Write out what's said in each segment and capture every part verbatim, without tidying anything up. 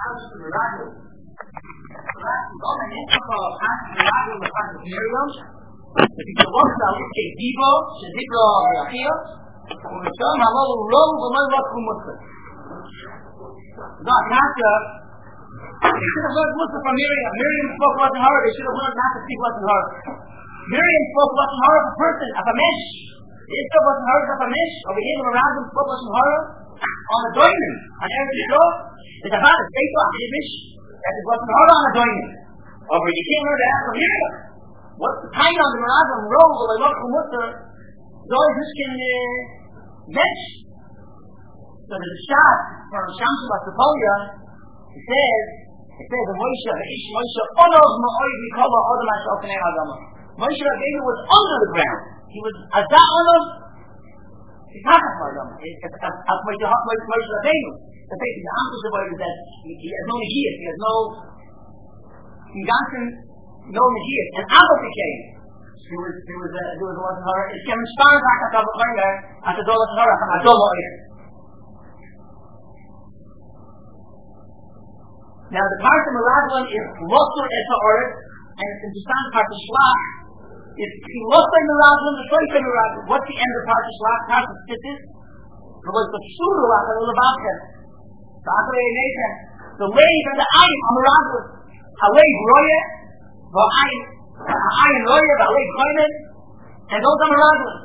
parashat of Meraglim. Meraglim, all the names of parashat of Meraglim, the parashat of Miriam. The people walk down with a divo, shedibro Achia, and the son Hamol Rom V'May Rachum Mutzah. Not Nasha. They should have learned Mutzah from Miriam. Miriam spoke what's in her. They should have learned not to speak what's in her. Miriam spoke what's in her of a person, of a mesh. Israel was in her of a mesh. Over here, the Meraglim spoke what's in her on a doimen. On Eretz Yisrael, the Tavad is based on Yiddish. That is what's in her on a doimen. Over you can't learn that from Miriam. What's the time on the Meraglim roll of a local Mutzah? Those who can mesh. So there's a shot from Shamsu Basapolia. It says, it says, Moshe, Ish Moshe, Onov Ma'oy V'Kova Odom HaShal K'nei Adama. Moshe Rabbeinu was under the ground. He was Azah Onov. He's not a Adama. As Moshe Rabbeinu. The fact is, the answer to the is that he has no Negias. He has no Gansen, no Negias. And Abba became. There was, there was a, there was a wasn't her. It's Kevin Starr back at Abba Kleiner at the Dolas Hara from Adoma Oyer. Now the part of Meraglim is Losur et Ha'oret, and it's in the stand part of Shlach. It's Losur Meraglim, the Shoyfe Meraglim. What's the end of part of Shlach? Part of Tzitzis? It was the Shuru after the Levavchem. The Achrei Nation. The wave and the Ayin on Meraglim. Ha'wave Roye, V'Ayin, Ha'ayin Roye, V'Ha'wave Choynen, and those are Meraglim.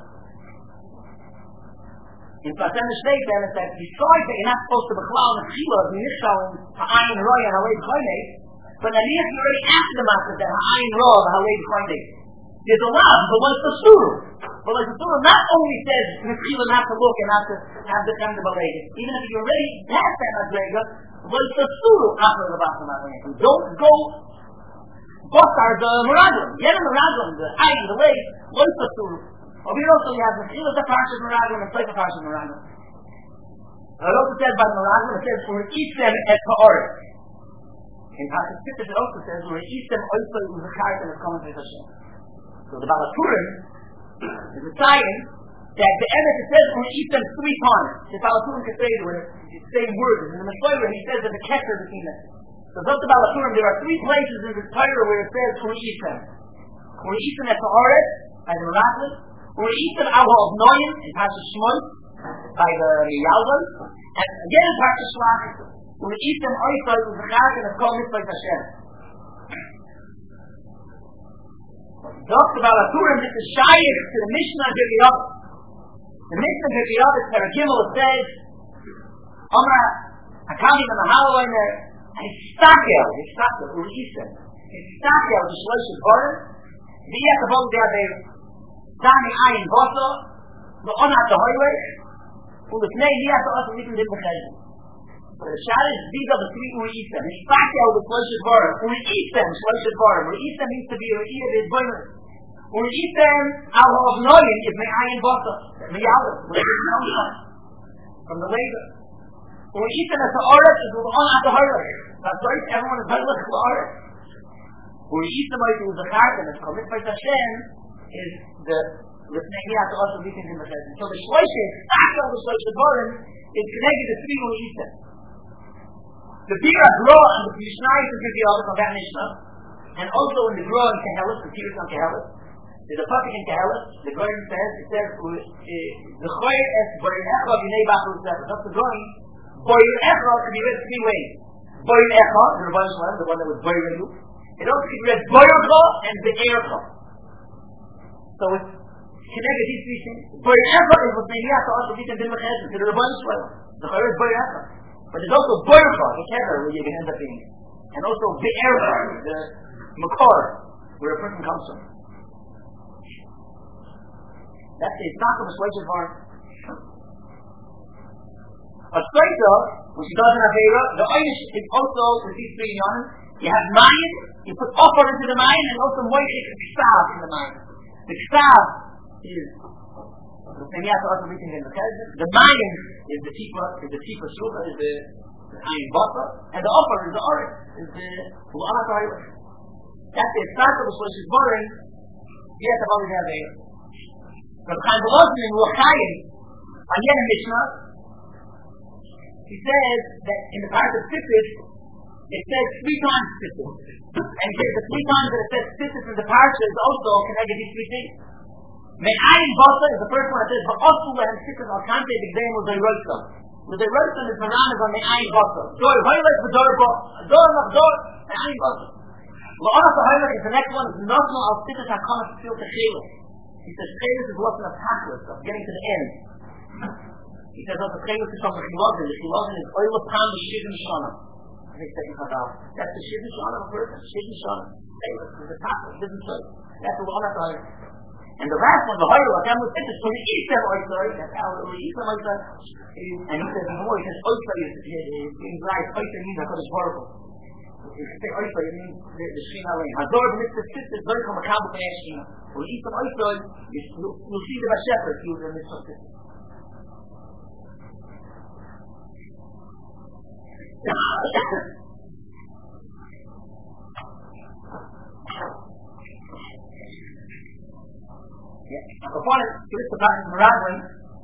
In Platem State, then it says, besides that you're not supposed to becloud and chila, the Yishal, Ha'ayin Roya, and Ha'wei B'choynei, but then you already asked the master that Ha'ayin Roya, and Ha'wei B'choynei. There's a lot, but what's the surah? But like the surah not only says, Nechila not to look and not to have the kind of belated, even if you already passed that Madrega, what's the surah after the Basa Madrega? Don't go, Bosar, the Meraglim, Yen the Meraglim, the Ayin, the way, what's the surah? Over here also you have the Chila the Parshat Meraglim and Play the Parshat Meraglim. It also says by Meraglim, it says, for Isem et Ha'oret. In Parshat Tzitzis it also says, for Isem Oisei Uzachayt and it's coming to Hashem. So the Balaturim is a sign that the Emet it says, for Isem three times. The Balaturim can say it with the same words. In the Meshloim he says that the Keter between them. So those the Balaturim, there are three places in the Torah where it says, for Isem. For Isem et Ha'oret, by the Meraglim. Or Easter Awa of Noyim in Parshat Shmos by the Yalvan, and again in Parshat Shlach, or Easter Oisai with the Chag and the Kol Mitzvah Hashem. Talks about a Purim, this is Shaykh to the Mishnah of Birkei. The Mishnah of Birkei, Paragimel, it says, Omra Hakami and the Halloween, and it's Stakel, it's Stakel, or Easter. It's Stakel, the Shlosh of Boris, the Yekabon there, Dani Ayin Bosa, the Onat the Highway, who the Pnei Niyat to us and we can live with them. But the Shad is, these are the three Uri-Isem. It's Stakel, the Shlosh of Boris. Uri-Isem, Shlosh of Boris. Uri-Isem means to be Uri-Iya, the Boimer. Uri-Isem, Awa of Noyin, is Mei Ayin Bosa. Meyalef, from the labor. Uri-Isem as the Oret is with the Onat the Highway. That's right, everyone is very much the Oret. Uri-Isem is the Chag and it's Komitz by Hashem, is the Lefnei Niyat to us and we can do Hashem. So the Shlosh is, Stakel, the Shlosh of Boris, is connected to three Uri-Isem. The Bira Gra and the Mishnayos of Birkei Avos on that Mishnah, and also in the Gra in Kehelis, the Tiras on Kehelis, there's a pasuk in Kehelis, the Goyim says, it says, the Choyer es Boyer Echa v'nei Bachar U'sefer. That's the Goyim. Boyer Echa can be read three ways. Boyer Echa, the Rabban Shalom, the one that was Boyer Egu. It also can be read Boyer Cha and Be'er Cha. So it's connected these three things. Boyer Echa is what they have to also be condemned with Chesed, to the Rabban Shalom. The Choyer is Boyer Echa. But there's also Boyercha, the kever, where you can end up being. And also Be'ercha, the Makor, where a person comes from. That's the stock of a Shlosh farm. A Shlosh, which he does in Aveira, the Einish is also with these three yonim. You have Mayin, you put offer into the Mayin, and also Moishik Ksav in the Mayin. The Ksav is the The Mayin is the Tifa, is the Tifa Shulcha, is the Ayin Basa, and the offer is the Oris, is the Lu'amat Ha'ilach. That's the start of the Shlosh is boring, yet the Bali Aveira. But Chaim Volozhin in Ruachayim, on Yen Mishnah, he says that in the part of Tzipis, it says three times Tzitzis. And the three times that it says Tzitzis in the parsha is also connected to these three things. Me'ayin basa is the first one that says, V'osu lehem Tzitzis al kante b'gdeim l'zayroisa. L'zayroisa is Maran is on Me'ayin basa. Dor v'hoylek v'dor basa. Dor nachdor, Me'ayin basa. L'onach v'hoylek is the next one, is Nosno al Tzitzis ha'konas fil techelis. He says, Chelis is what's in a tachlis, of getting to the end. He says, oh, the Chelis is from the Chilazin. The Chilazin is oil of pan, the Shivim Shana. That's the Shivim Shana of a person. Shivim Shana. Chelis is a tachlis, doesn't say. That's the one that's and the last one, the Hoyle, that was finished from the Eastern Oyster, that's how the Eastern Oyster, and he says more, he says Oyster is being right, Oyster means a Kodesh Baruch. If you say Oyster, it means the Shina Lane. Hazor, the Mitzvah Sisters, very from a Kabbalah from Ashina. When you eat some Oyster, you'll see the Bashepherd, you the Mitzvah Sisters. Yeah. Upon it, to this part of the Meraglim,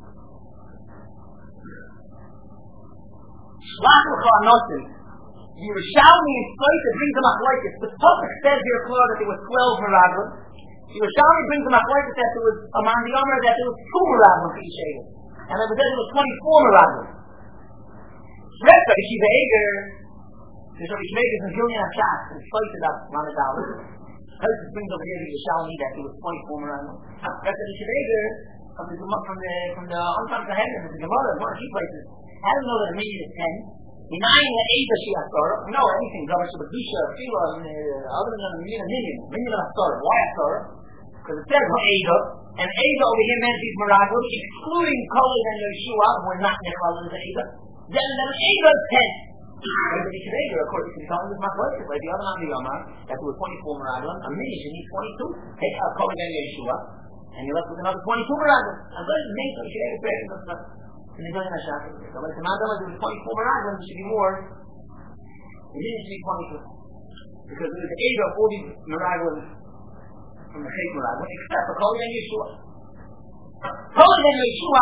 Shlach l'cha anosim, the Yerushalmi in Soita brings a machlokes. The Pasuk says here, Flora, that there was twelve Meraglim. The Yerushalmi brings a machlokes that there was, among the Omer, that there was two Meraglim for each Egel. And there was, there was twenty-four Meraglim. Rest of Yeshiva Eger, there's a Yeshiva Eger in Julian HaShas, and Soita that Manadal. Husband brings over here the Yerushalmi that there was twenty-four Meraglim. Rest of Yeshiva Eger, from the from the from the Antam Sahedrin, from the Gemara, one or two places, I don't know that the meaning is ten. Nine the eight of Shia Torah. No, anything. Rabbi Shabbat Fila, other than the meaning of million, million of Torah. Why a Torah? Because it says Ha'eda, and Eda over here meant these Meraglim, excluding Kolev and Yeshua, who are not Nechal in the Eda. Then then Eda is ten. But the Yeshiva Eger, according to the Talmud, is machlokes. Like the other one, the Yomar, that there were twenty-four Meraglim. A minute, you need twenty-two. Take out Kolev and Yeshua, and you're left with another twenty-two Meraglim. And those are the names of the Yeshiva Eger prayers and stuff. In the Julian HaShas. So like the Mandala, there was twenty-four Meraglim, there should be more. It didn't should be twenty-two. Because there was the Eda of all these Meraglim from the Chait Meraglim, except for Kolev and Yeshua. Kolev and Yeshua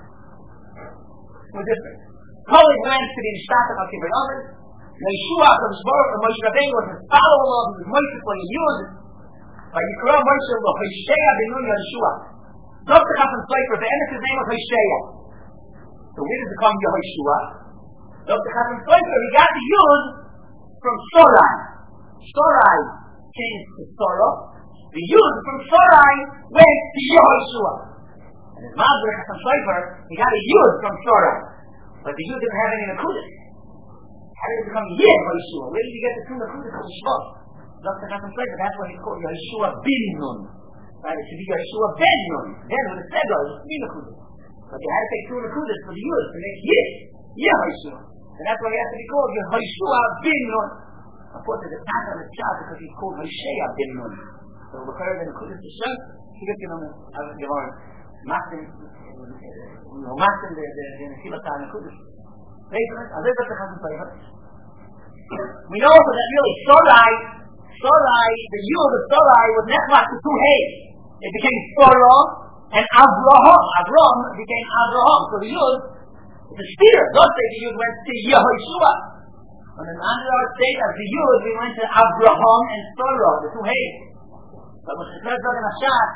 were different. Kolev went to the Nishtata of Kibbutz Omer. Yeshua from Shbaruch and Moshe Rabbeinu was his follower-in-law, he was Moshe for Yud. But Yikra Moshe was Hoshea ben Nun Yeshua. Doctor Chafan Sefer, the end of his name was Hoshea. So where does it come Yehoshua? Doctor Chafan Sefer, he got the Yud from Sorai. Sorai changed to Sorah. The Yud from Sorai went to Yehoshua. And his mother, Chafan Sefer, he got a Yud from Sorai. But the Yud didn't have any Nakudas. How did it become Yehoshua? Where did you get the two Nakudas from Shva? Doctor Chafan Sefer, that's why he's called Yehoshua bin Nun. Right? It should be Yehoshua ben Nun. Then with a Seder, it's three Nakudas. But they had to take two Nakudas for the Yud to make Yid. Yehoshua. And that's why he has to be called Yehoshua bin Nun. Of course, there's a pass on his child because he's called Hoshea bin Nun. So the Chayr and Nakudas to Shem, he gets in on the Gemara. Mastin, you know, Mastin, the Nesilat HaNakudas. We know also that really Sorai, Sorai, the Yud of Sorai was nechlas to two Hayes. It became Sorah and Avraham. Avraham became Avraham. So the Yud, the spear. Don't say the Yud went to Yehoshua. When in another state of the Yud, we went to Avraham and Sorah, the two Hayes. So when the third in HaShas,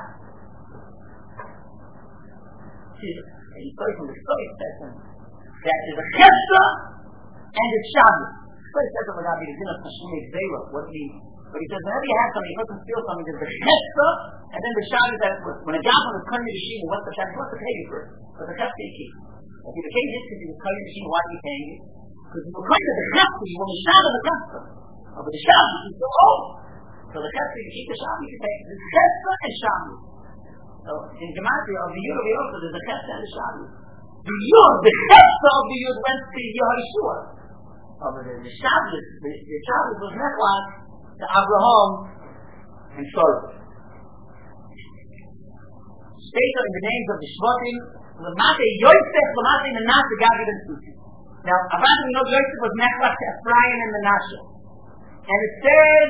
he started from the story section. That is a chesed and a Shabbos. So he says, "Oh my God, the din of Tashmei Zera." What he, but he says, whenever you have something, you mustn't steal something. There's the chesed and then the Shabbos. That when a Gavan is coming to the Shema, what's the Shabbos? What's the paying for? But the chesed you keep. If you pay this because he was coming to the Shema, why are you paying it? Because you were coming to the chesed, you want the Shabbos the chesed. Oh, but the Shabbos is so old. So the chesed you keep the Shabbos, you pay the chesed and Shabbos. So in Gematria of the Yud of Yehoshua, there's the chesed and the Shabbos. The Yud, the chesed of the Yud went to Yehoshua. Oh, but the, the Shabbos, the, the Shabbos was nechlas to Avraham and Sorah. Stated in the names of the Shvatim, Lamate Yosef, Lamate Menashe, Gadi ben Susi. Now, apparently we know Yosef was nechlas to Ephraim and Menashe. And it says,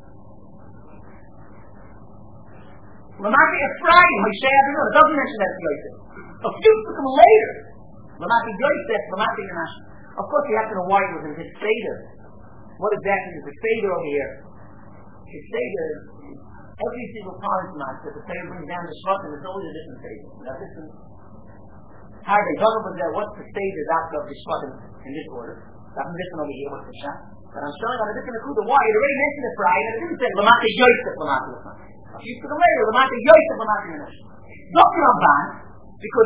Lamate Ephraim, Hoshea ben Nun. It doesn't mention that it's Yosef. A few took him later. Lamate Yosef, Lamate Menashe. Of course, you have to know why it was in his Seder. what exactly is the Seder over here? The Seder, every single time that the Seder brings down the Shvatim, there's always a different Seder. Now this is how they come up with that, what's the Seder after of the Shvatim in this order. That's different over here, what's the Shah. But I'm showing on a different Akuda. Why? It already mentioned it Friday, and it didn't say Lamata Yosef Lamata Yosef. You took away Lamata Yosef Lamata Yosef. Doctor Ramban, because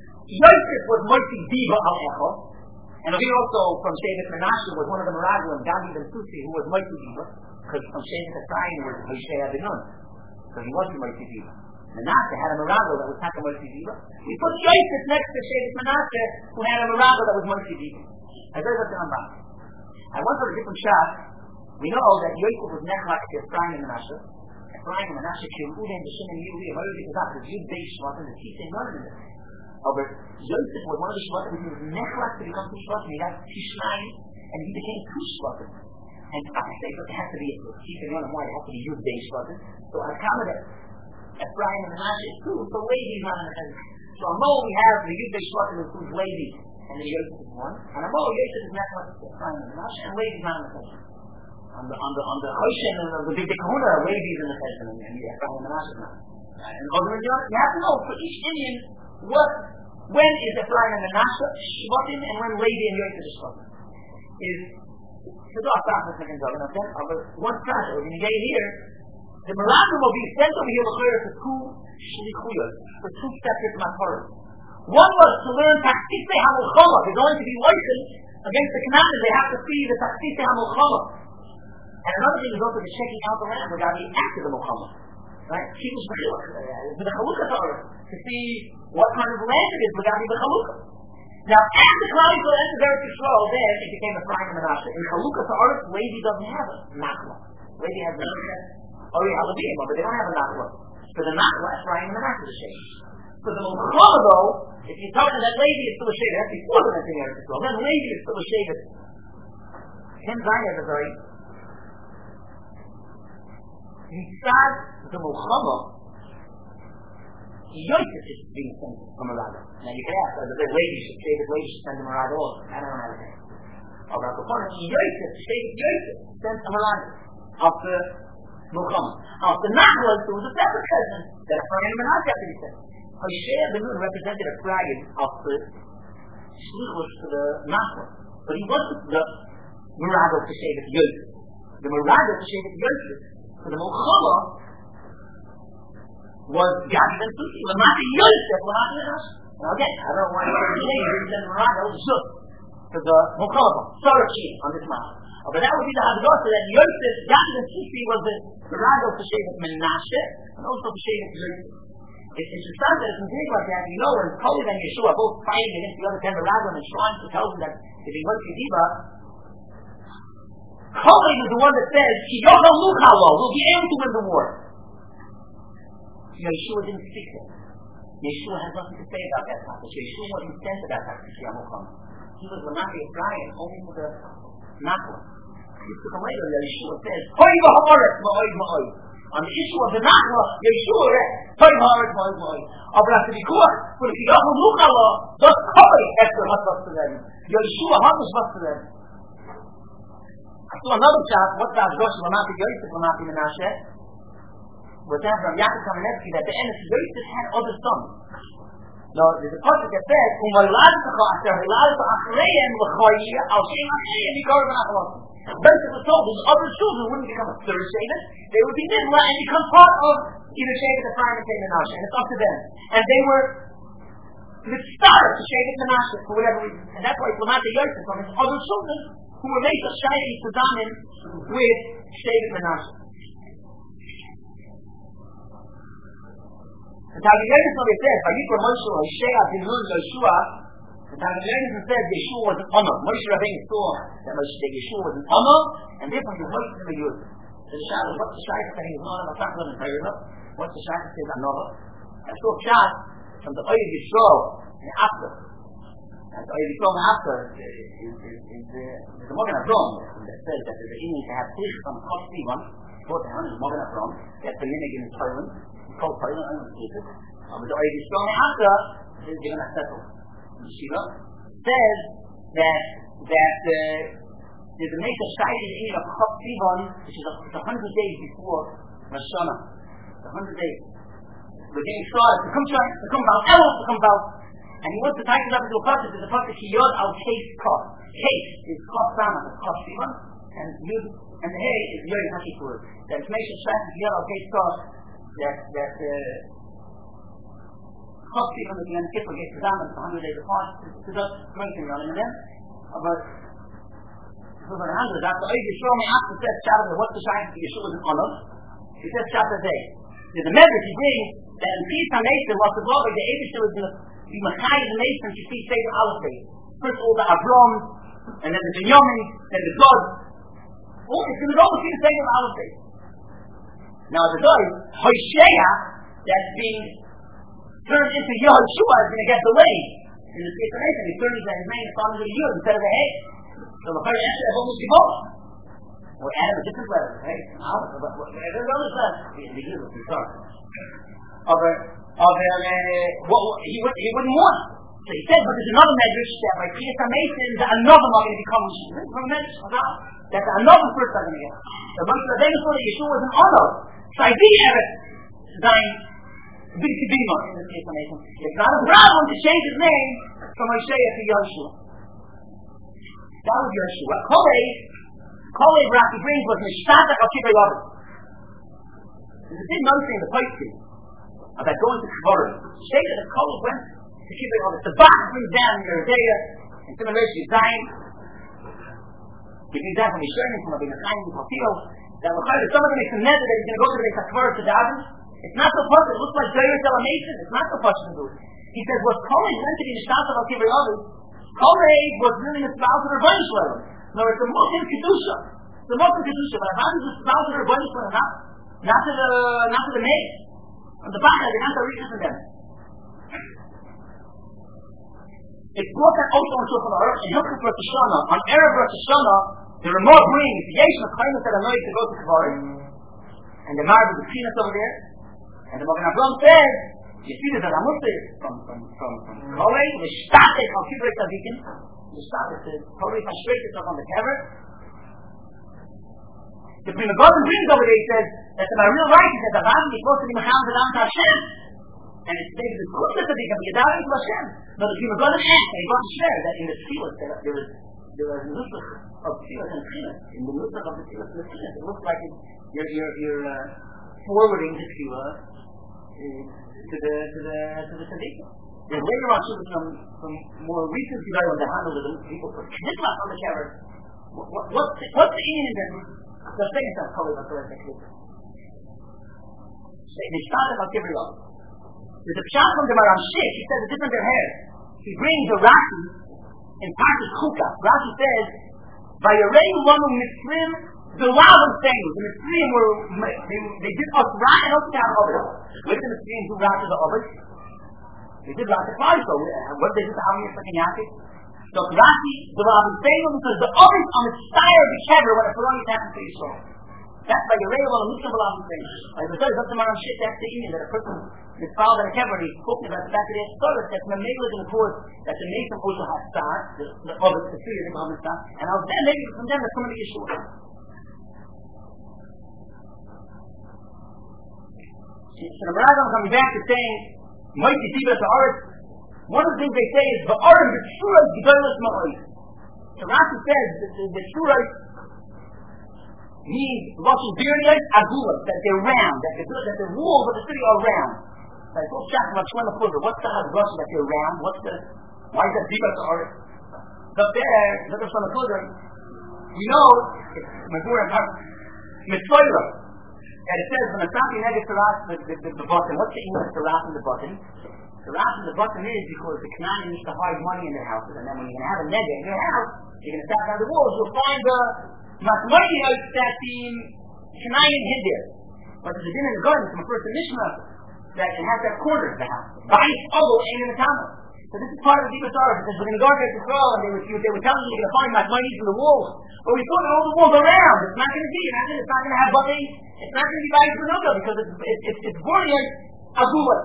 Yosef was Moisi Diva al Echo, and over here also from Shevet Menashe was one of the Meraglim, Gadi ben Susi, who was Moisi Diva, because from Shevet Ephraim was Hoshea ben Nun. So he wasn't Moisi Diva. Menashe had a Meraglim that was Taka Moisi Diva. We put Yosef next to Shevet Menashe, who had a Meraglim that was Moisi Diva. I very much Ramban. I went for a different shot. We know that Yosef was Nechlak to Ephraim and Menashe. Ephraim and Menashe came Udin, the Shin and Yuli, and already because after Yud Beis Shvatim, the Tisei none of them. However, Yosef was one of the Shvatim who was Nechlak to become two Shvatim. He got Tishnai, and he became two Shvatim. And I say, but it has to be a Tisei none of why it has to be Yud Beis Shvatim. So I counted it. Ephraim and Menashe is two, so Levi is not in the head. So I know we have the Yud Beis Shvatim who is Levi. And the Yosef is one, and I'm all Yosef is not much Ephraim and Menashe, and Levi is not in the Chesed. On the on the on the Hoshen and the big Kahuna, Levi is in the Chesed, and the Ephraim and Menashe is not. And over in Jordan, you have to know for each Indian what when is Ephraim and Menashe Shvatim, and when Levi and Yosef is Shvatim. Is the dog stop for a second, Jordan. Okay, but one class we're going to get here. The Meraglim will be sent over here for two shlichuyos, for two separate matters. One was to learn Tachtise HaMulchama. They're going to be working against the Canaan. They have to see the Tachtise HaMulchama. And another thing is also the checking out the land regarding after the Mulchama. Right? Kibbush B'chilach. With the Chalukah Torah. To see what kind of land it is regarding the Chalukah. Now, after Klal Yisrael entered Eretz Yisrael, then it became Ephraim and Menashe. In Chalukah Torah, Levi doesn't have a Nachla. Levi has the Ori Halabim, but they don't have a Nachla. For the Nachla, Ephraim and Menashe is a shame. For the Mulchama, though, if you're talking that Levi is still a Shevet, that's before the entering Eretz Yisrael. Then Levi is still a Shevet. Tim Zayin is very. Mitzad the Mulchama, Yosef is being sent from Meraglim. Now you can ask, does the Levi should Shevet Levi should send him Meraglim also? I don't know how to say. Over at the corner, Yosef, Shevet Yosef, sent to Meraglim after Mulchama. After Nachla, there was a separate cousin that Ephraim and Menashe have to be sent. Hoshea ben Nun represented Ephraim of the Shlichus to the Nachla. But he wasn't the Meraglim to Shevet Yosef. The Meraglim to Shevet Yosef, for the Mulchama, was Gadi ben Susi. Lamata Yosef, Lamata Menashe. Now again, I don't know why Shevet didn't send Meraglim to the Mulchama. Sorry, on this matter. Oh, but that would be the Hadassah that Yosef, Gadi ben Susi, was the Meraglim to Shevet Menashe, and also to Shevet Yosef. It's interesting that it's think like that. You know, when Kalev and Yeshua both fighting against the other ten Meraglim and trying to tell them that if he went to Diva, Kalev is the one that says, Kiyono Luchalo, we'll be able to win the war. Yeshua didn't speak that. Yeshua has nothing to say about that topic. Yeshua wasn't sent about that to Yamukam. He was Lamata Ephraim, only for the Nachla. He took him later, Yeshua says, Hoi v'ha'oret, ma'oi, ma'oi. On the issue of the Nachla, Yeshua read, Hoi v'ha'oret, ma'oi, ma'oi. Aber after the Kuah, when he got Luchalo, the Koi after Hatas to them. Yeshua Hatas was to them. I saw another shot, what does Rosh Lamata Yosef, Lamata Menashe? Was that from Yaakov Kamenetsky that the end of Yosef had other sons. No, there's a passage that says, Umayladtecha asher hilalta achreihem l'choyia al shem achreihem yikor v'nachalosim. Yosef was told his other children wouldn't become a third Shevet, they would be Nimla and become part of either Shevet Ephraim or Shevet Menashe, and it's up to them. And they were the start to Shevet Menashe for whatever reason. And that's why Lamata Yosef from his other children who were made of Shayri Sudanim with Shevet Menashe. The Talmud Yonason says, Vayikra Moshe Hoshea bin Nun Yoshua. The Talmud Yonason says Yeshua was an Amma. Moshe Rabbeinu saw that Yeshua was an Amma, and therefore he was Moshe to the Yud. The Shah, what's the Shah saying? He's not a Masachlan and Tayyana. What's the Shah saying? Another. I saw Shah from the Oyev Yisrael in After. And the Oyev Yisrael in After is the Mogen Avrom that says that there's a need to have three from Kos Sivan. Fourth one is Mogen Avrom. That's the Minig in Thailand. Called Thailand, I don't see it. But the Oyev Yisrael in After is given a settle. Yeshiva says that that uh, there's a Mesa Shaitan in of Chop Sivan, which is a, it's a hundred days before Rosh Hashanah. It's a hundred days. We're getting started. To come shine, to come about, El, to come about. And he wants to tighten up into a process. There's a process, Yod al Case Kos. Case is Chop Sama, it's Chop Sivan, and Yud, and the Hey is Yod HaKippur. That Mesa Shaitan, Yod al Case Kos, that, that, uh, Chop Sivan, that the Yom Kippur gets to them, it's a hundred days apart. It's just mentioning on him and then. But, so the hundred, after I show me after the Shabbat, what's the sign for Yeshua is an honor? He says Shabbat day. There's a message he brings that in Peace HaMesim, what's the glory, the Eibishter is going to be Machai the Mason to see Seder Aleph Day. First of all, the Avram, and then the Binyamin, then the God. Oh, it's going to go to see the Seder Aleph Day. Now, the guy, Hoshea, that's being turned into Yehoshua, is going to get delayed in the Peace HaMesim. He turns his name and found it a year instead of a hay. So the first answer is almost divorce. Or Adam a different letter, right? There's other stuff. The year was bizarre. Of a, of a, what he would, he wouldn't want. So he said, but there's another medrash that by Peter Mason, that another are going to become from a medrash. That another first are going to get. The bunch of the Vegas thought that Yeshua was an honor. So I did have it. Dying. Big Kibima in this case, Mason. It's not a problem to change his name from Isaiah to Yeshua. That was Yeshua. Kolei, Kolei Rashi brings was Mishtata Akiva Yavit. There's a big notion in the pipe tree about going to Kavarim. Say that the Kolei went to Kiva Yavit. The box brings down your Isaiah, and similarly you're dying. Give you that from Yeshua, from being a kind of Papio, that will call someone to make some method that he's going to go to the Kavarim to Daven. It's not so possible. It looks like Darius Elamation. It's not so possible to do it. He says, was Kolei went to the Mishtata Akiva Yavit. Kolei was really a spouse of Rabbi Shlomo. No, it's a Muslim Kedusha. It's a Muslim Kedusha, but how does a spouse of Rabbi Shlomo not? Not to the, not to the maid. On the back, they're not the reasons for them. It's brought that also on Shulchan Aruch, in Hilchot Rosh Hashanah, on Erev Rosh Hashanah, the Ramah brings, Yesh Mekayim that annoyed to go to Kavarim, and the Marv is the peanuts over there, and the Magen Avraham says, you see there's a Ramusa from, from, from, from Kolei, the Shtatek of Kivrei Tzadikim, the Shtatek says, Kolei frustrates itself on the cover. The Prima Gosen brings over there, he says, that my real right is that the Ram is supposed to be Mecham Zedam to Hashem. And it's David the Kutz that he can be Yadavim to Hashem. But the Prima Gosen asked, and he got to share that in the Tfilas, there was, there was a nusach of Tfilas and Tfilas. In the nusach of the Tfilas and the Tfilas, it looks like you're, you're, you're uh, forwarding the Tfilah to the to the to the tzaddikim. Then later on, some some more recent people when they handled it, people put knitlas on the cover. What what's the, what's the Indian that the thing is not called about the knitlas? They started about every one. There's a pshat from the Maram Shik. He says a different hair. He brings a Rashi in Parshas Chuka. Rashi says, "Vayarei lanu Mitzrim." The Lavin thing, the Mitzrayim were, they, they did us right and also down over. With the Mitzrayim who got to the Ovid, they did right to fly, so what they did to Amir fucking Yaakov. So Rashi, the Lavin thing, because the Ovid on the side of the kever when a Ferrari happened to Yisrael. That's like a real one, a Mitzvah Lavin thing. Like I said, that's the Maram Shit, that's the Indian, that a person is found in a kever, and he's spoken about the fact that there's service, that's the Mela in the course, that the Mason also has star, the Ovid, the three of the Ovid star, and I was then maybe from them that somebody is sure. So the Meragam coming back to saying, Mighty Tiba to Aretz, one of the things they say is, the Aretz, the Shura, the Gedolos Ma'oi. So Rashi says, the, the Shura means, Lashon Birniyot, Agulas, that they're round, that the, that the walls of the city are round. Like, what's Shach about Shwena Further? What's the Rashi that they're round? What's the, why is that Tiba to Aretz? But there, look at Shwena Further, you know, it's Mazur and Mitzvah. And it says when a Sati negates the ras the, the, the, the button, what's the English the ras in the button? The ras in the button is because the Canaan needs to hide money in their houses, and then when you're going to have a nega in your house, you're going to start down the walls, you'll find the matmayot that the Canaan hid there. But there's a din in the garden from a first Mishnah that it has that corner of the house. Bayis Ogo ain't in the Tama. So this is part of the Deepest Arab, because we're going to go there to throw, and they were, they were telling you you're going to find matmayot in the walls. But we put all the walls around. It's not going to be. It's not going to have buffet. It's not going to be Bayis Benuga because it's it's it's, it's Borneo Agula.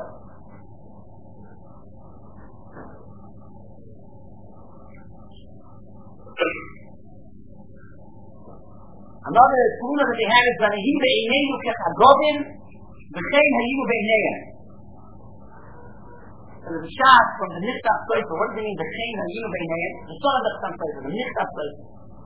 Another tuna that they had is Vanahi Be'inenu Kechagobin V'chein Hayimu Be'ineyah. So there's a shot from the Nichtaf place. What does it mean? V'chein Hayimu Be'ineyah. The son of the Chasam place, the Nichtaf place.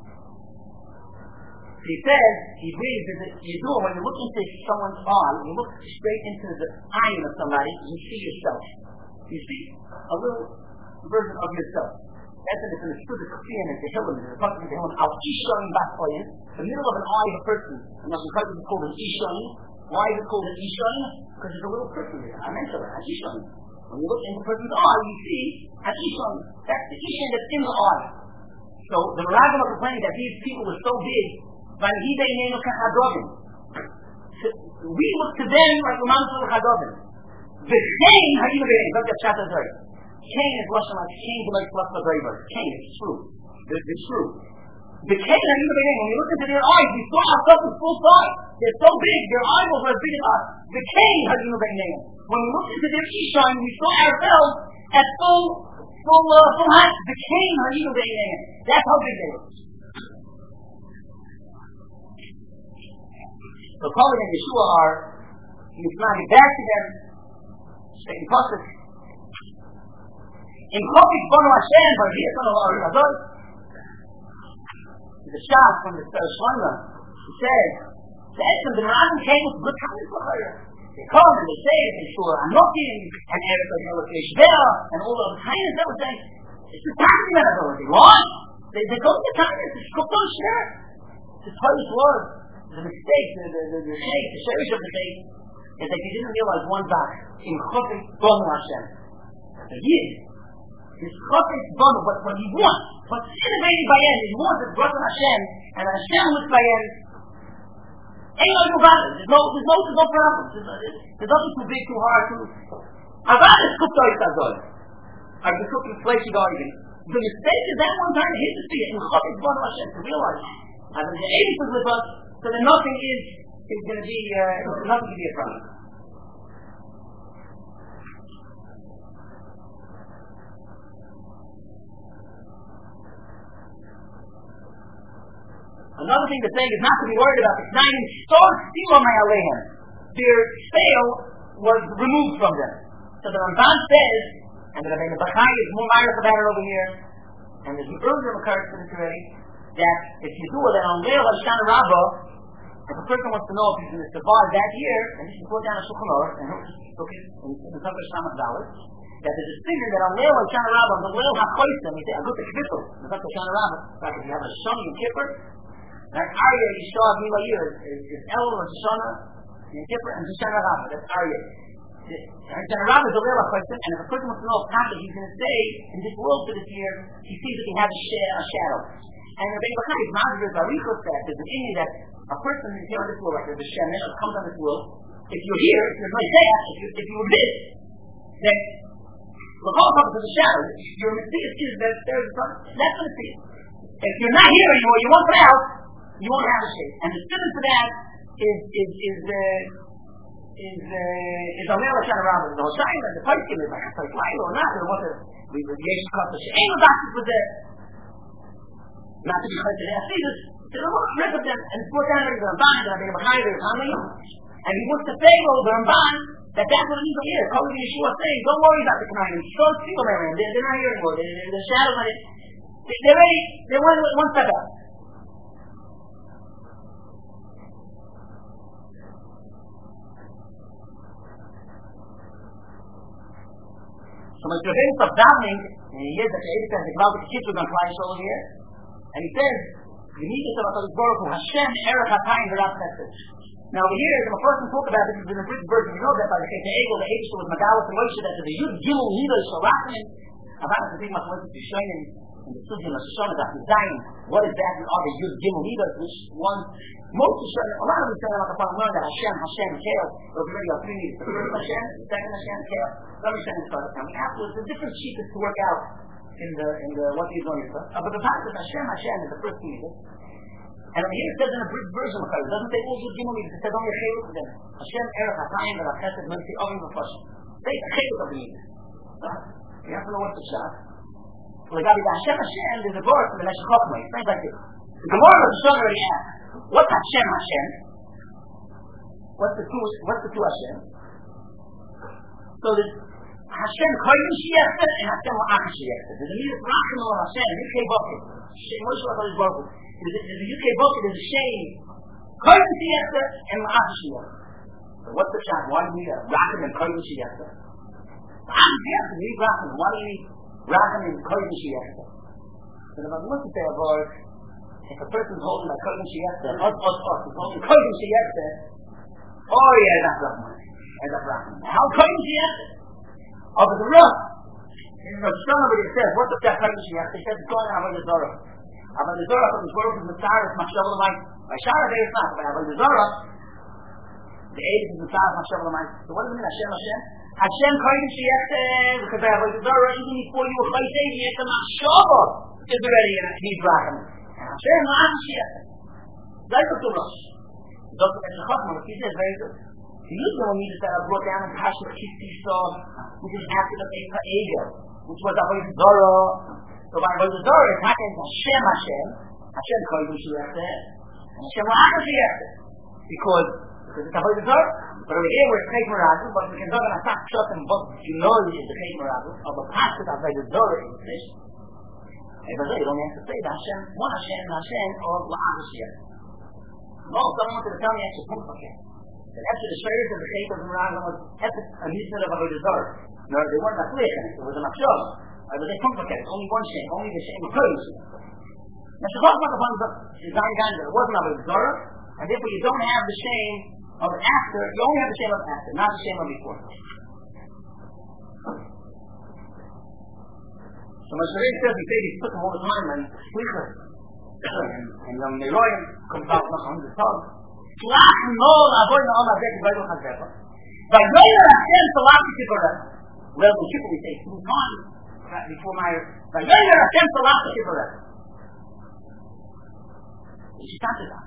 He says, he reads, you do it when you look into someone's eye, you look straight into the eye of somebody, you see yourself. You see a little version of yourself. That's it, it's in the Shud of Kufiyah and the Hillim, the Pasuk of the Hillim, Al Ishayin Bakoyin, the middle of an eye of a person. And that's because it's called an Ishayin. Why is it called an Ishayin? Because there's a little person there. I mentioned that, an Ishayin. When you look into a person's eye, you see an Ishayin. That's the Ishayin that's in the eye. So the Meragim are complaining that these people were so big, we look to them like the mountains of the Chadovim. The Cain, how you know, look at chapter three. Cain is Russian like Cain who makes plus the braver. Cain, it's true. It's true. The Cain, how you know, when you look into their eyes, we saw ourselves in full size. They're so big, their eyeballs are as big as us. The Cain, how you know, when we looked into their Ishayin, we saw ourselves at full, full, uh, full height. The Cain, how you know, that's how big they were. So Kali and Yeshua are Yisrael back to them, saying Pasuk. In Chofik Bonu Hashem, but here from the Lord Azor, the shot from the Shlomo, he says, the Eshem, the Meragim came with good kindness for her. They come and they say, Yeshua, Anokim, and Eretz Yisrael, Yishbea, and all of the kindness that was saying, it's the timing that ability. Why? They, they go to the kindness, it's Kupon Shner. It's the highest word. The mistake, the the the, the shake, the sherish of the day, is that he didn't realize one back in Chofik Bonu Hashem. The Yid is Chofik Bonu, but what he wants, what's innovated by him, is more than Bonu Hashem, and Hashem was by him. Ain't no new about it. There's no, there's no, there's no problem. There's, there's nothing too big, too hard, too. Avad is cooked out Azor. I've been cooking flashy garden. The mistake is that one time he had to see it in Chofik Bonu Hashem to realize. I mean, the eighty was with us. So that nothing is is going to be uh, nothing to be a problem. Another thing to say is not to be worried about the Knayim Stor Silo Ma'alehem. Their sale was removed from them. So the Ramban says, and the Rabbeinu Bachai is more minor about it over here, and there's an earlier occurrence to this already, that if you do it on Leil Hashan Rabbah, if a person wants to know if he's going to survive that year, and he can put down a Shulchan Aruch, and he'll look at the Tzavah Shamach Dalet, that there's a figure that on Leil Hashan Rabbah, on the Leil HaChoisem, he says, I go to Kippur, the Tzavah Hashan Rabbah, like if you have a Shani in Kippur, like Arya, Yishua, Mila Yir, is El, or Shana, in Kippur, and Hashan Rabbah, that's Arya. Hashan Rabbah is the Leil HaChoisem, and if a person wants to know if Pasha he's going to stay in this world for this year, he sees that he has a shadow. And the Rebbe Bachai is not as Arichos said, there's an opinion that a person who's here on this world, like there's a Shemesh that comes on this world, if you're here, if you're like that, if you, if you exist, then the whole purpose of the shadow, your Messiah is that there's a sun, that's the Messiah. If you're not here anymore, you won't come out, you won't have a shade. And the student for that is, is, is, uh, is, uh, is a Leil Hashan Rabbah, the Hoshayim, and the Paiskim, is like a Paiskim, or not, or what the, we were the Yeshua Kata She'en, the doctors was there. Not to be heard to their fetus, to the Lord, rip of them, and put down the Ramban, the Rabbeinu Bachai, the Ramban, and he wants to Pharaoh, the Ramban, that that's what he's here. Calling Yeshua saying, don't worry about the Canaan, so single man, they're, they're not here anymore, they're, they're, the shadows on it, they're ready, they're one, one step up. So when the events of davening, and he hears that the Edith has a cloud of kids with on Klai over here, and he says, "You need to tell us Baruch Hu Hashem Erech Hatayim V'Rat Chesed." Now over here, when a person talk about this, is in a Brit version. We know that by the case of Egel, the Eibush was Magalas and Moshe, that the Yud Gimel Nidol Shalachim. About the thing Machlokes is Yishonim in the Sugim of Shoshana that Zayin. What exactly are the Yud Gimel Nidol? Which one? Most of the a lot of them say like upon learn that Hashem, Hashem, Kale. Those already are three needs. The first Hashem, the second Hashem, Kale. Let me send it started coming. Afterwards, the different sheets to work out in the in the what he's going to do. Uh, but the fact is Hashem, Hashem is the first thing. And over here it says in a brief version of it, it doesn't say all Yud Gimel Nidol. It says only a Chaylik of them. Hashem, Erech Hatayim, V'Rat Chesed, Mercy, Ovim, V'Fashim. Say a Chaylik of the Nidol. You have to know what's the shot. Like Hashem, Hashem, there's a verse in the Meshech Chochmah. It sounds like this. The Gemara of the Shulchan already asked, what's Hashem Hashem? What's the two, what's the two Hashem? So there's Hashem Koyim Shiyechta and Hashem La'ach Shiyechta. There's a Midas Rachim on Hashem, the U K bucket. Shem Moshe Rabbeinu Baruch. There's a U K bucket, there's a Shem Koyim Shiyechta and La'ach Shiyechta. So what's the shot? Why do you need a Rachim and Koyim Shiyechta? La'ach Shiyechta, you need Rachim. Why do you need Rachim and Koyim Shiyechta? So the Magen Musar say about if a person's holding a Koyim Shiyechta, us, us, us, is holding Koyim Shiyechta, oh yeah, that's Rachim. That's Rachim. How Koyim Shiyechta? Oh, but the rough. In the Shulchan it says, what's up that Koyim Shiyechta? He says it's going on Avodah Zarah. Avodah Zarah from the world of Messiah, Mashal L'may. By Shara Day it's not, but Avodah Zarah, the age is Messiah, Mashal L'may. So what does it mean, Hashem, Hashem? Hashem Koyim Shiyechta, because by Avodah Zarah, even before you were Chayei Shiyechta, Mashal is already in Need Rachim. Hashem La'ach Shiyechta. That's what the rush. Doctor Eshachachman, what he says, very good. The usual needs that are brought down in Pashut Kisti Sod, which is after the Eicha Ego, which was Avodah Zarah. So by Avodah Zarah, it's happening Hashem Hashem, Hashem Koyim Shiyechta, and Hashem La'ach Shiyechta. Because, because it's Avodah Zarah. But over here we're Chayt Merazu, but we can talk about Asach Shot and what you know is the Chayt Merazu, of the Pashut Avodah Zarah in the fish. And by that you don't have to say the Hashem, one Hashem, Hashem, or La'ach Shiyechta. No, someone wanted to tell me actually point okay. That after the shayers of the Chayt of Merazu was a mitzvah of Avodah Zarah. No, they weren't Machlich, it was a Machshov. But they complicated, only one Shem, only the Shem of Kodesh. Now, Shachach upon the design guy that it wasn't Avodah Zarah, and therefore you don't have the Shem of after, you only have the Shem of after, not the Shem of before. So Moshe Rabbeinu says, he said he took him all the time, and Slicha, and Yom Neroyim comes out from the tongue. Tlach nol avoy na'am azek v'aydu chazecha. V'yoyer Hashem salati tiborech. Well, the people we say two times before my V'yoyer Hashem salati tiborech. She started that.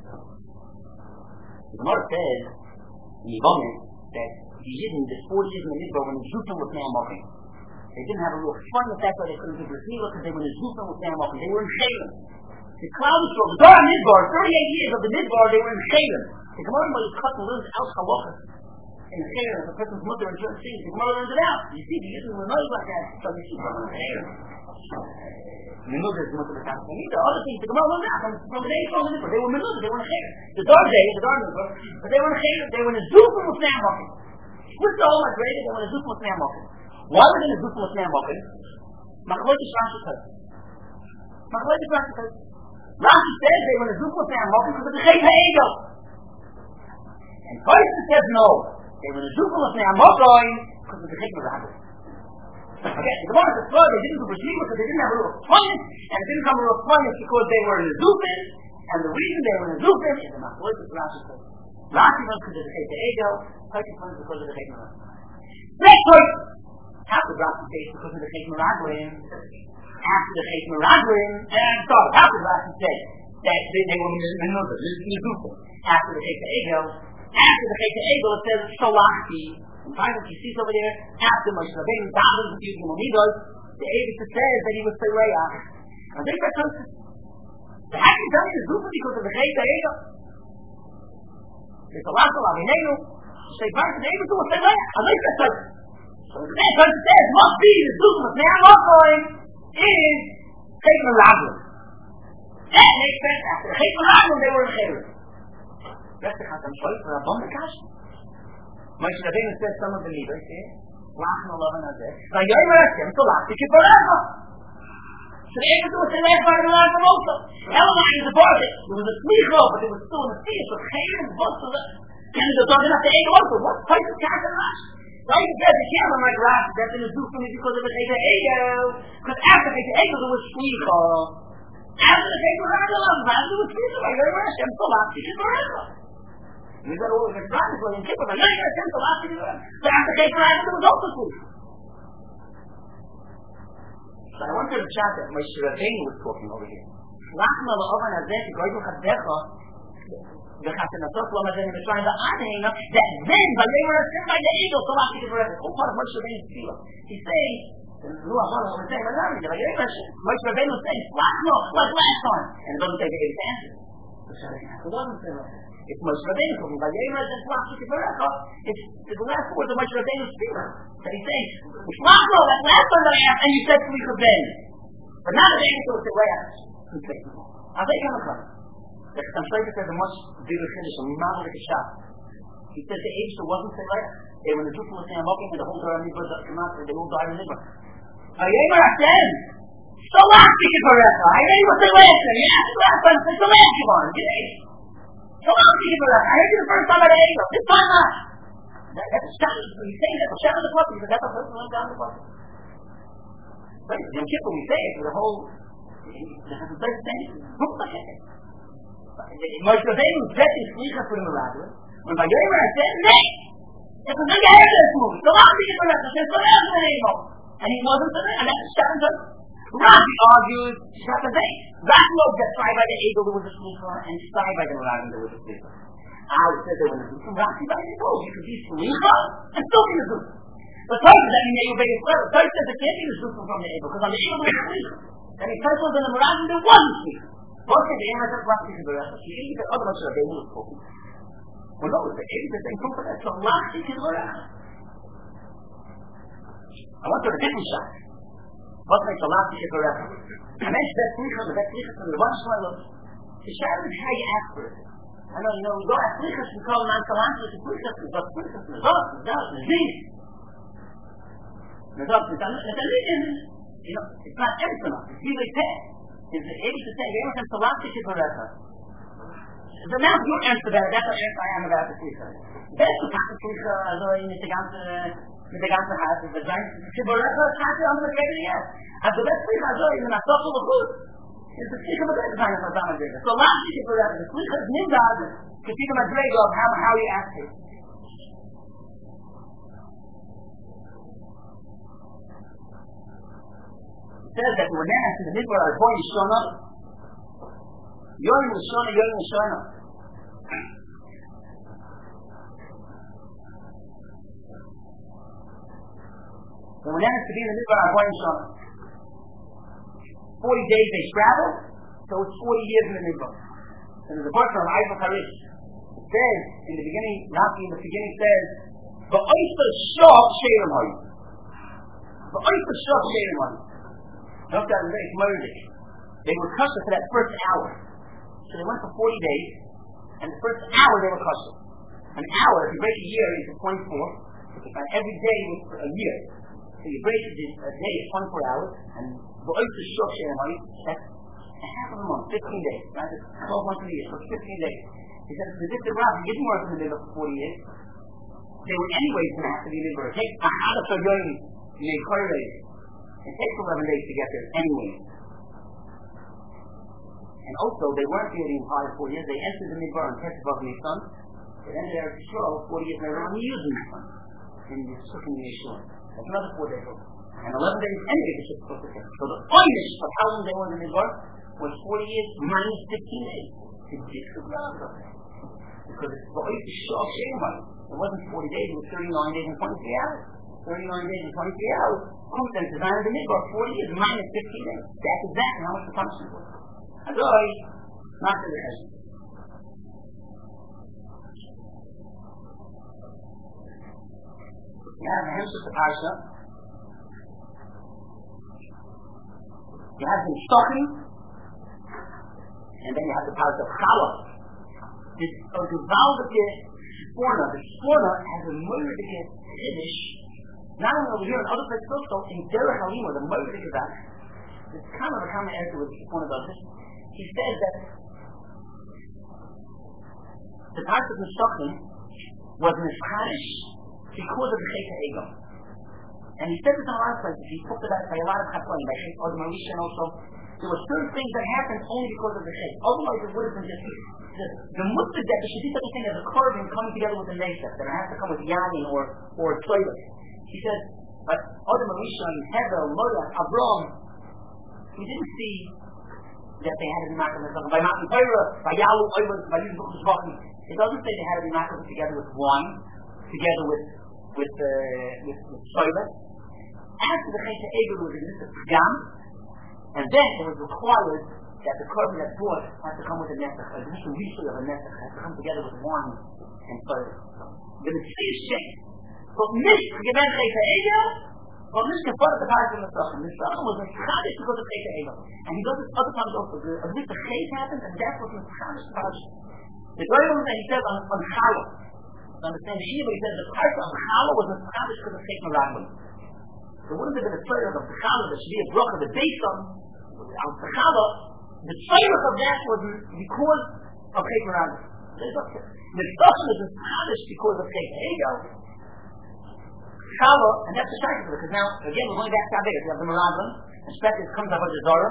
The Gemara says in Yevamim that the Yidden, the forty years in the Midbar, when the Zufim was now mocking, they didn't have a real fun with that, so they couldn't do B'rchila because they were in the Zufim was now mocking. They were in Shalem. The cloud was from the Dora Midbar, thirty-eight years of the Midbar, they were in Shalem. The Gemara was cut and learned out halachas in Shalem, as a person's mother and certain things. The Gemara learned it out. You see, the Yidden were not like that, so you see from Shalem. Menuzah is most of the time. The other things, the Gemara learned out from, from the day from the Midbar. They were Menuzah, they were in Shalem. The Dora day, the Dora Midbar, but they were in Shalem. They were in the Zufim was now mocking. What's the whole migrated? They were in the Zufim was now mocking. Why were they in the Zufim was now mocking? Machlokes Rashi says. Machlokes Rashi says. Rashi says they were in the Zufim Sam because of the Chayt HaEgel. And Toysa says no. They were in the Zufim Sam because of the Chayt Merazu. Okay, the Gemara says they didn't do B'rchila because they didn't have a real appointment, and it didn't come a real appointment because they were in the Zufim, and the reason they were in the Zufim is the Machlokes Rashi says. Rashi was because of the Chayt HaEgel, Toysa was because of the Chayt Merazu. Next Toysa! Half the Rashi says because of the Chayt Merazu. After the Chayt Merazu, and sorry, after the Rashi said that they, they were Menuzah, Menuzah. After the Chayt HaEgel, after the Chayt HaEgel, it says Shalachti. And finally, you see over there, after Moshe Rabbeinu davened with Yud Gimel, the Eivisha says that he was Sereach. And they said, the Hakim telling you Zufah because of the Chayt HaEgel. There's a lot of Avinenu, say, Baruch, the Eivisha was Sereach. And they said, so the Eivisha says, must be the Zufah, now I'm going. Is Chayt Merazu. That makes sense. After the Chayt Merazu, they were in Chayt. That's the Chazam Shoy for Rabban B'Kash. Moshe Rabbeinu says some of the leaders here, Lachn Olav and Azeh, V'yomer Hashem Tolachti Kiborecha. So the Eivisha was in last part of the Lachn also. Elamai is a bargain. There was a slicho, but there was still in the sea, so Chayt and Bus to the, and they're talking about the Eivisha also. What type of Kash and Rash? Right? He says you can't like Rashi that's in the Zufim because of the Chayt HaEgel. Because after the Chayt HaEgel there was Shlicha. After the Chayt Merazu there was Shlicha. Like very much Hashem Tolachti Kiborecha. We got all of the Rashi was in Kippur, but now Hashem Tolachti Kiborecha. So after the Chayt Merazu there was also Shlicha. So I went to the chat that Moshe Rabbeinu was talking over here. Lachna la'ovan hazeh t'goydu chadecha. The Chassanatos Lama Zen is trying to honor that then, by they were sent by the eagle, so after the All part of Moshe Rabbeinu's tefillah. He's saying, No, I want to say, but not really. Like, Moshe Rabbeinu was saying, Lachno, like last time. And it doesn't say the eighth answer. It doesn't say that. It's Moshe Rabbeinu talking about Yemer and Lachno Kibarecha. It's the last words of Moshe Rabbeinu's speaker. That he's saying, it's Lachno, like last time that I asked, and you said Slicha Ben. But now the answer was the way I asked. I'll take him a class. The Chaim says a much bigger finish, a not like a shot. He said the age that wasn't Slicha. They were in the Jews who were saying, I'm looking at the whole Torah Nibra that came out, they all died in Nibra. Ayemer Hashem, so last week in Barecha, I heard you were saying last time, yeah, it's last time, it's the last one, so last week in Barecha, I heard you the first time at the Eagle, this time not. That, that's a shot, he's saying that, the shot of the puppy, because that's the person who went down the puppy. But in Yom Kippur we say it, for the whole, this is the first thing, who's the heck? Moshe Rabbeinu was getting Slicha for the Miraculous, when by Ayemer Hashem, nay! It's a big error move. The last thing is for us. There's no error in the able. And he wasn't for that. And that's seven to Rashi argues, seven to eight. That looked at tried by the able there was a sleeper, and tried by the Meragim there was a sleeper. I would say there was a sleeper. Rashi by the able. You could be sleeper and still be a sleeper. But Torah says that you may obey his word. Torah says it can't be the sleeper from the able, because on the able there was a sleeper. And he first was in the Meragim there was a sleeper. Both of the Amer says Rashi is the rest. She didn't get other much of the able was spoken. Well, no, the eighty percent come from that. So last week in Torah. I want to do a different shot. What makes the last week in Torah? I mentioned that Slicha, the best Slicha from the one Shmuel. The shot is how you ask for it. I know, you know, we go ask Slicha, we call them Ankalanti, it's Slicha, it's Slicha, it's Slicha, it's Slicha, it's Zin. It's you know, it's not everything. It's really ten. It's the eighty percent. You ever come to last week in Torah? The now you answer that, that's what I am about the Slicha. That's the fact of Slicha, also in the ganze, in the ganze Haus, in the Zayn, Shiborecha, it's not the other everything else. And the best Slicha, also in the Nasofel of Chut, is the Slicha of the Zayn of Azam Adrega. So last week Shiborecha, the Slicha is Nimdad, to see the Madrega of how, how you ask it. It says that when they asked in the Midbar, our boy Yishona, Yorim Yishona, Yorim Yishona. So when they asked to be in the Midbar, our boy Yishona, forty days they travel, so it's forty years in the Midbar. And there's a book from Eifel Harish. It says, in the beginning, Rashi in the beginning says, V'oister shov she'erim hoy. V'oister shov she'erim hoy. Don't that very familiar. They were kosher for that first hour. So they went for forty days, and the first hour they were kosher. An hour, if you break a year into twenty-four, and every day was a year. So you break a day is twenty-four hours, and V'oister shov she'erim hoy, that's a half of a month, fifteen days. Right? It's twelve months in a year, so it's fifteen days. He said, the different Rav, he didn't work in the middle for forty years. They were anyways going to have to be in the It takes a half of a year, it takes eleven days to get there anyway. And also, they weren't here the entire four years. They entered the Midbar and tested above Nisan. They entered there to show forty years later on the using Nisan. And you took in the Yeshua. That's another four days old. And eleven days anyway they should put it. So the point of how long they were in the Midbar was forty years minus fifteen days. It's just because it's always the short shame one. It wasn't forty days, it was thirty-nine days and twenty-three hours. thirty-nine days and twenty-three hours. Comes then to design of the Midbar, forty years minus fifteen days. That's exactly how much the punishment was. That's all, not to the head. You have the Hemshech of Parsha. You have the stocking. And then you have the Parsha of Challah. This so the Valdike Sporna, the Sporna has a Moedike finish. Not only over here in other places also, in Derech Halima, the Moedike of that. It's kind of a common answer with the Sporna does this. He says that the Parsha of Neshachim was Neshchanish because of the Cheta Ego. And he said this in a lot of places. He talked about it by a lot of Chatonim, by Cheta Odom Arisha and also. There were certain things that happened only because of the Cheta. Otherwise it would have been just the, the Mutzah that there should be such a thing as a curving coming together with the Nesef. That it has to come with Yamin or or Tzoyla. He said, but Odom Arisha and Hevel, Loda, Avram, we didn't see that they had to be makkah by Matan Torah, by Yalu, Oiva, by Yud Buchus Vachim. It doesn't say they had to be makkah together with wine, together with with uh, with, with Tzoyla. after the Chet HaEgel was existed Pgam, and then it was required that the carbon that's brought has to come with a nesach, a additional ritual of a nesach, has to come together with wine and fire. The Mitzvah is changed. But nicht given Chet HaEgel, but nicht gefordert the Parashat Mitzvah. Mitzvah was a chadish because of Chet HaEgel. And he does it other times also. At least the Chet happened, and that's what was chadish Parashat. The Goy was that he says on, on Challah. To understand the Shia, but he says the Parashat on Challah was a chadish because of Chet Meraglim. So wouldn't have been a prayer of the Challah, the Shvi of Bracha, the Beisam, on the Challah, the prayer of that was because of Chet Meraglim. The Mitzvah is a chadish because of Chet HaEgel. Challah, and that's the strike of it, because now, again, we're going back to Abed. We have the Meraglim, and especially it comes out of the Zorah.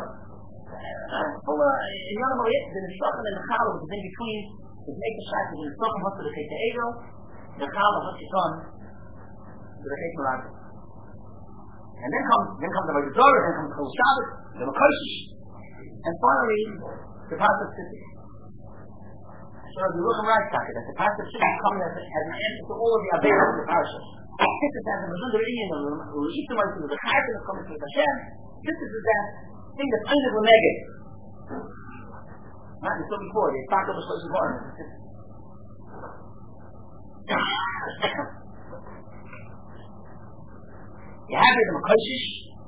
In Yom HaMaliyah, the Nishachim and the Challah, which is in between, is make the strike of the Nishachim, what's for the Chet HaEgel, the Challah, what's it on, to the Chet Meraglim. And then comes, then comes the Zorah, then comes the Chol Shabbos, the Makoshish, and finally, the Pasuk Sittik. So if you look at right side, that the Pasuk Sittik comes as an answer to all of the Abed of the Parashah. This is as a Mazun Derein, who eats the Mazun, the Chayim is coming to Hashem. This is that thing that's under the Neged. Right? We saw before, they talked over Shlosh Varim. You have here the Makoshish.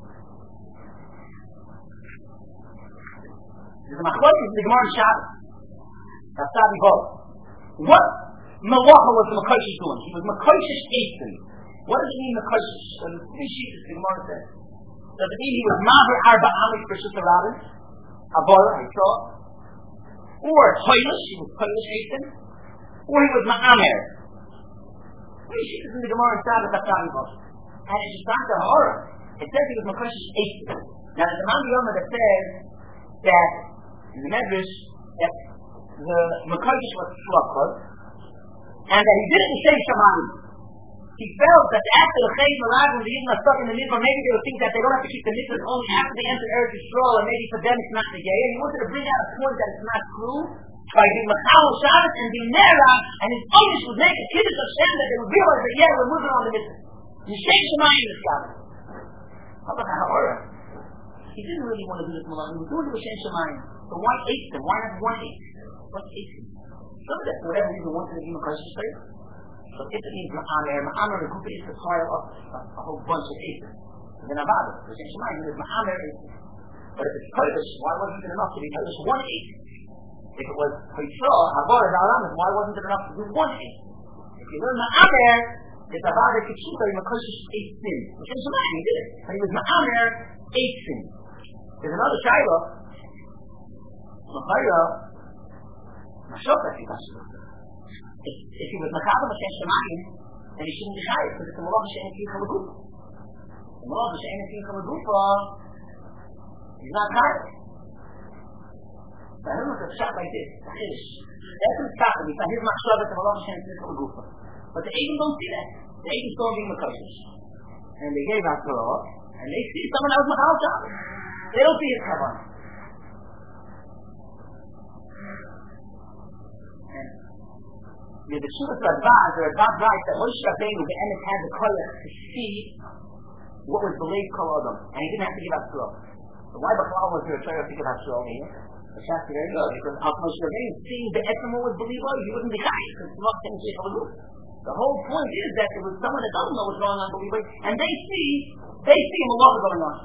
There's a Makoshish in the Gemara Shabbos. That's how we go. What Malacha was the Makoshish doing? He was Makoshish Eitzim. What does it mean Makoshish? So there's three sheets the Gemara says. Does it mean he was Maver Arba Amit for Shutta Rabin? Abora, I saw. Or Toilish, he was Toilish Eitzim. Or he was Ma'amer. Three sheets in the Gemara Shabbos, that's how we go. And it's just not the horror. It says he was Makoshish Eitzim. Now there's a man Yoma that says that in the Medrash that the Makoshish was Shlachot, and that he did it in Shem Shamayim. He felt that after the Chet Meraglim, the Yidden are stuck in the mitzvah, maybe they would think that they don't have to keep the mitzvahs only after they enter Eretz Yisrael, and maybe for them it's not the Yeh. He wanted to bring out a point that it's not true by being Machal Shabbos and being Nera, and his onus would make a Kiddush of Shem that they would realize that yeah, we're moving on the mitzvah. In Shem Shamayim is Shabbos. How about Ha'orah? He didn't really want to do this Malach. He was doing it with Shem Shamayim. So why eight them? Why not one eight? What's eight them? Some of that, for whatever reason, wanted to be Makoshish straight. So if it means Ma'amer, Ma'amer, the group is to fire up a, a whole bunch of eight. Then Avada, the Shem Shamayim, it was Ma'amer eight. But if it's Kodesh, why wasn't it enough to be Kodesh one eight? If it was Hoytzah, Havara, Zalamas, why wasn't it enough to do one eight? If you learn Ma'amer, it's Avada Kitshuta, Makoshish eight sin. The Shem Shamayim, he did it. But he was Ma'amer eight sin. There's another Shiloh. Machaya, Mashokah, he was If, if he was Machadam Hashem Shemayim, then he shouldn't be Chayiv, because it's a Malach Hashem Tzimcha L'Gufa. The Malach Hashem Tzimcha L'Gufa, he's not Chayiv. So I don't know if it's shot like this, it's a Chiddush. That's him stopping, he's not his Machshavah to Malach Hashem Tzimcha L'Gufa. But the Eidim don't see that. The Eidim don't being Makoshish. And they gave out Torah, and they see someone else Machal Shabbos. They don't see his Kavanah. The Shuvas Radbaz, the Radbaz writes that Moshe Rabbeinu be'emes had the koyach to see what was believed Kol Adam, and he didn't have to give out Torah. So why Bachlal was there a Torah to give out Torah here? The Shasti very good, because Al Moshe Rabbeinu seeing the Etzem what was believed, he wouldn't be high, because it's not saying Sheikh Al-Guf. The whole point is that there was someone that doesn't know what's going on, believe and they see, they see a malacha going on.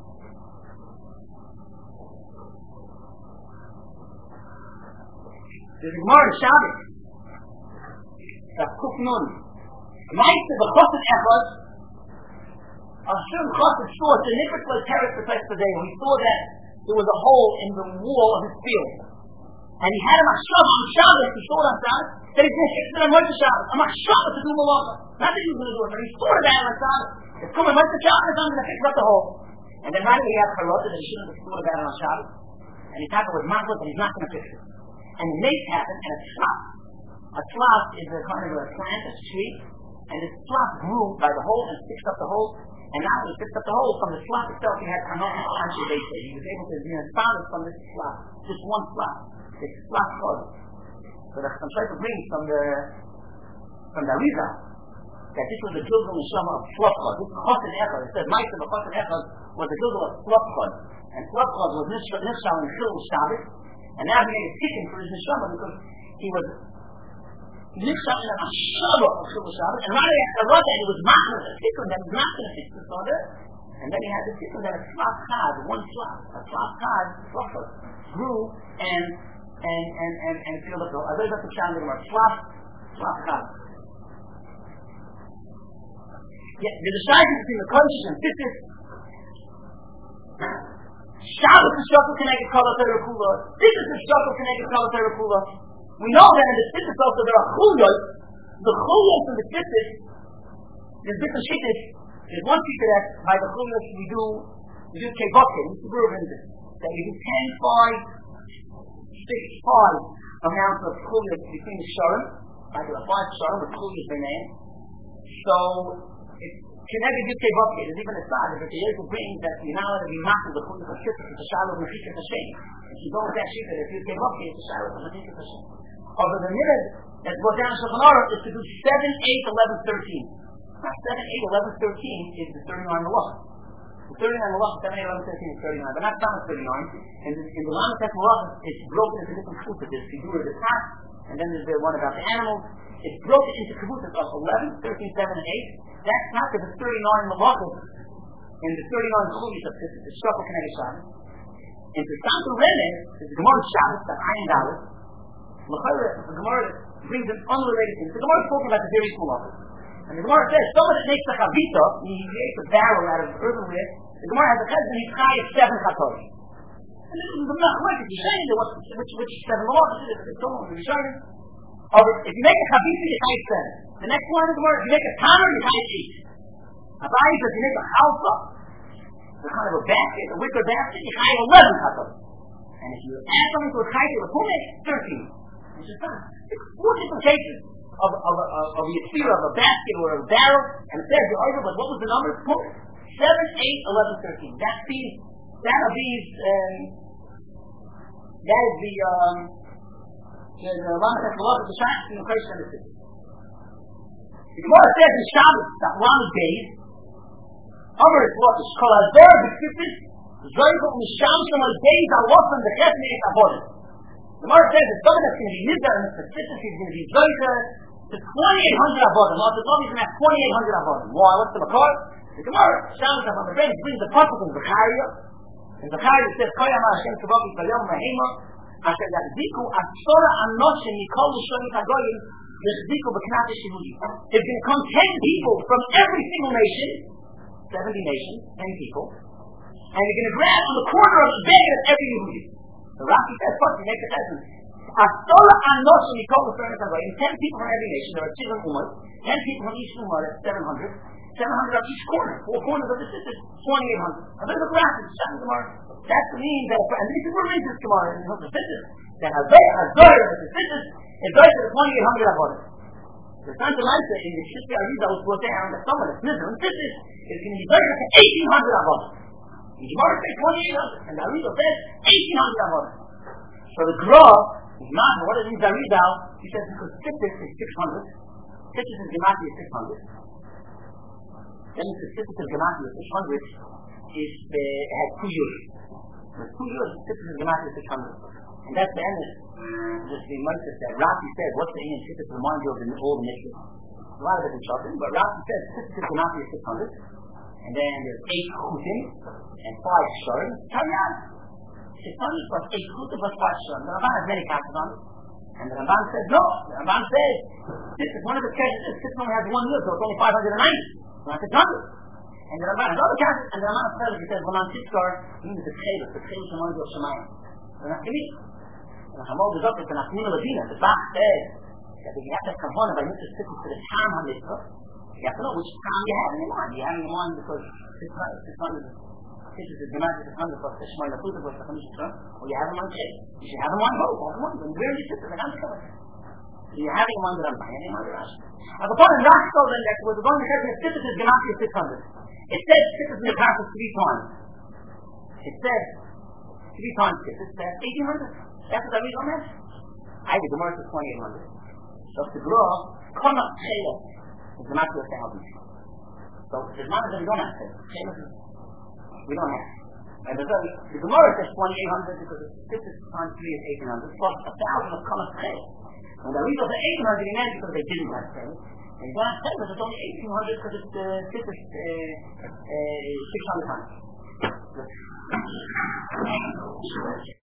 There's a Gemara in Shabbos. That's Kuf Nun. Meiste the Chosed Echad, Hashem Chosed saw the Nifrit Teretz B'Tech today, and we saw that there was a hole in the wall of his field. And he had a machshava on Shabbos, he saw it on Shabbos, that he's going to fix it on Motzei Shabbos. A machshava to do malacha. Not that he was going to do it, but he saw it on Shabbos. It's coming Motzei Shabbos, I'm going to fix up the hole. And then right away he had Charlotte that he shouldn't have thought about it on Shabbos. And he talked with Matzah, but he's not going to fix it. And the mace happened, and a tzlaf. A tzlaf is a kind of a plant, a tree, and this tzlaf grew by the hole and fixed up the hole. And now he fixed up the hole from the tzlaf itself. He had Hanok and Anshe Beitze. He was able to be inspired from this tzlaf, just one tzlaf. It's tzlaf code. So the Chaim Shaifa brings from the from the Arizal that this was the Gilgal Neshama of Tzlopchad. This Chosin Echad, it said, Ma'aseh b'Chosin Echad was the Gilgal of Tzlopchad. And Tzlopchad was Nishal in Chil Shabbos, and now he made a tikkun for his Neshama because he was Nishal in a Neshama of Chil Shabbos, and right after that he was Ma'aseh a tikkun that was not going to fix this order, and then he had the tikkun that a Tzlach Chad, one Tzlach, a Tzlach Chad, Tzlopchad, grew and and and and and feel the I read about the Shandar Gemara, Tzlach, Tzlach Chad. Yeah, the distinction between the Kodesh and Tzitzis. Shabbos is Shokol connected Kol HaTorah Kula. Tzitzis is Shokol connected Kol HaTorah Kula. We know that in the Tzitzis also there are Chulyot. The Chulyot in the Tzitzis, there's different shittas. There's one shittas that by the Chulyot we do, we do Kevokim, we do this. That we do ten, five, six, five amounts of Chulyot between the Shurim. Like there are five Shurim with Chulyot their name. So, Connected with Kevokim, there's even a side that the Yehu brings that you're not allowed to be massive the Chulyot of Shittas, it's a Shalom of Mechikah Hashem. If you go with that Shittas, if you Kevokim, it's a Shalom of Mechikah Hashem. Over the minute that goes down to Shulchan Aruch is to do seven, eight, eleven, thirteen. Now seven, eight, eleven, thirteen is the thirty-nine Malach. The thirty-nine Malach, seven, eight, eleven, thirteen is thirty-nine, but not Thomas thirty-nine. And in the Lamatek Malach, it's broken into different fruits. There's Sidur, the Tat, and then there's the one about the animals. It's broken into kabutas of eleven, thirteen, seven, and eight. That's not the thirty-nine malachos in the thirty-nine chulis of the Shokol connected Shabbos. In the Santo Renes, the Gemara Shabbos, that Ayin Dalet, the Gemara brings an unrelated thing. The Gemara is talking about the various malachos. And the Gemara says, someone that makes a chavita, he creates a barrel out of earthenware, the Gemara has a chesed, he's high of seven chatorim. And this is not right, if you're saying which, which seven malachos is, it's all over the Rishonim. If you make a chavita, you high seven. The next one is the word, if you make a tanner, you high eight. Abai says, you make a halfa, the kind of a basket, a wicker basket, you high eleven chatorim. And if you add something to a chayte, the pume, thirteen. It's just not. It's four different cases of, of, of, of the sphere of a basket or a barrel, and it says, you're over, but what was the number? Pume. seven, eight, eleven, thirteen. That's the, that of these, um, that is the, um, the Lamatek Malach, the Shabbos, and the Kodesh and the Tzitzis. The Gemara says in Shabbos that one days, over is what is called Azor B'Tzitzis, Zoychel Misham Shalom days are lost on the Chesed Me'et Avodah. The Gemara says that someone that's going to be Nizar in the Tzitzis is going to be Zoychel to twenty-eight hundred Avodah. Well, the Gemara is going to have twenty-eight hundred Avodah. Why? What's the Makar? The Gemara, Shabbos on the brain, brings the Pasuk in Zechariah. And Zechariah says, Koyama Hashem Tzavot Yisrael Mahema, Asher Yachziku Asora Anoshim Yikol L'Shomit HaGoyim, It's going to come ten people from every single nation, seventy nations, ten people, and you're going to grab on the corner of the bed of every Yehudi. The Rashi says, first, you make the peasant. Astora Anoshim Yikol L'Shomit ten people from every nation, there are seven ummah, ten people from each ummah, that's seven hundred, seven hundred of each corner, four corners of the system, twenty-eight hundred. And then the Rashi, that's the meaning that, and this is where it is this tomorrow, in the system, that Hazor of the system, it's going to the twenty-eight hundred avodah. The Santa Lanza in the Shitty Ariza was brought down that someone that's Nizar and Tzitzis is going to be going to eighteen hundred avodah. The Gemara says twenty-eight hundred, and the Ariza says eighteen hundred avodah. So the Gra is not, what is in the Ariza? He says because Tzitzis is six hundred, Tzitzis is Gemati is six hundred. Then he says Tzitzis is Gemati is six hundred, is the, it has two years. There's two years, Tzitzis is Gemati is six hundred. And that's the end. Just the Moses that Rashi said, what's the Indian Tzitzis remind you of the old Mishnah? A lot of different shocking, but Rashi says Tzitzis is not six hundred, and then there's eight chutim and five shurim. Karyan, six hundred plus eight chutim plus five shurim. The Ramban has many classes on it, and the Ramban says no. The Ramban says this is one of the cases. This only has one year, so it's only five hundred ninety, not six hundred. And the Ramban has other cases, and the Ramban says he says, "Well, on Titzkar means the tchelis, the tchelis reminds you of Shemayim." They're not committed. And Hamol is up with the Nachmina Ladina. The Bach says that if you have to have Kavana by Mitzvah Tzitzis to the Tam HaMitzvah, you have to know which Tam you have in your mind. You have in your mind because six hundred Tzitzis is Gemati six hundred plus the Shemay Lachuta plus the Chamish Yisrael, or you have in mind Shay. You should have in mind both. All the ones. And where is Tzitzis? They're not covered. So you have in mind the Ramban, you have in mind the Rashi. Now the point in Rashi told them that we're going to say that Tzitzis is Gemati six hundred. It says Tzitzis in the Pasuk three times. It says three times Tzitzis. That's eighteen hundred. That's what I read on that. I the Gemara says twenty-eight hundred. So to grow, come up Chela. It's not to a thousand. So there's not that we don't have to. We don't have to. And the, the Gemara says twenty-eight hundred because this is times three is eighteen hundred plus a thousand of Kamas Chay. And the reason for eighteen hundred in there because they didn't have Chay. And you don't have Chay, but it's only eighteen hundred because it's uh, this is uh, uh, six hundred times.